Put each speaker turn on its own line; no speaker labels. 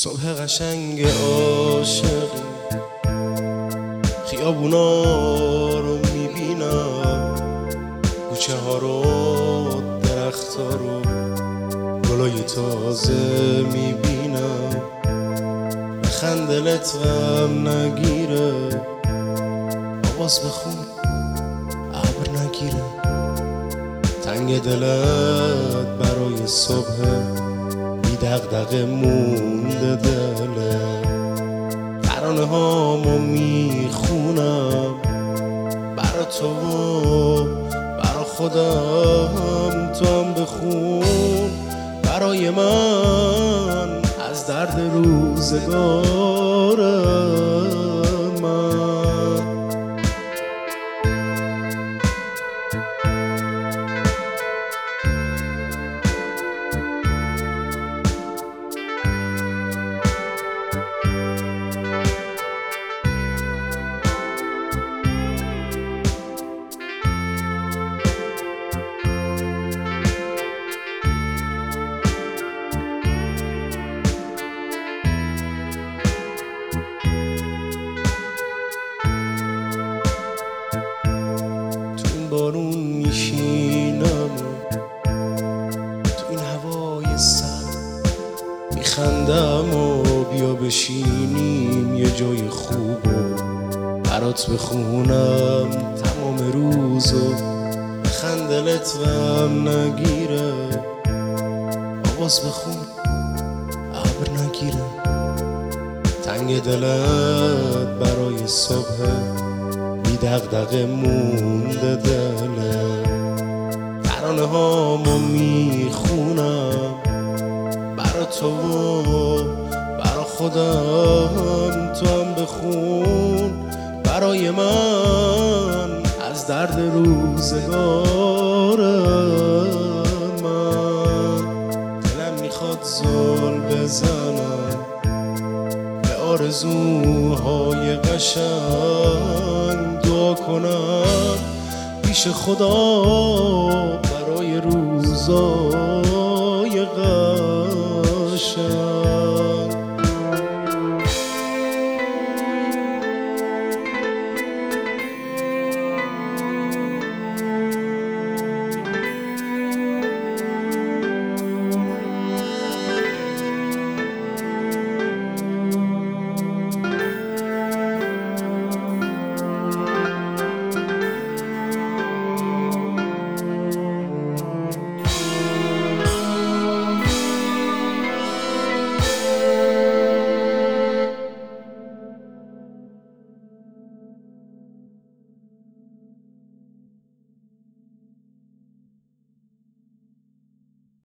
صبح قشنگ عاشقی خیابونا رو میبینم، کوچه ها رو، درخت ها رو، گلای تازه میبینم. بخند دلت غم نگیره، آواز بخون ابر نگیره. تنگ دلت برای صبح بی دغدغه مونده دله. ترانه هامو میخونم برا تو و برا خودم، تو هم بخون برای من از درد روزگار من. بارون میشینم تو این هوای سرد، میخندم و بیا بشینیم یه جای خوب و برات بخونم تمام روزو. بخند دلت غم نگیره، آواز بخون ابر نگیره. تنگ دلت برای صبح بی دغدغه مونده دله. ترانه هامو میخونم برا تو و برا خودم، تو هم بخون برای من از درد روزگار من. دلم میخواد زل بزنم به آرزوهای قشنگ، دعا کنم پیش خدا برای روزا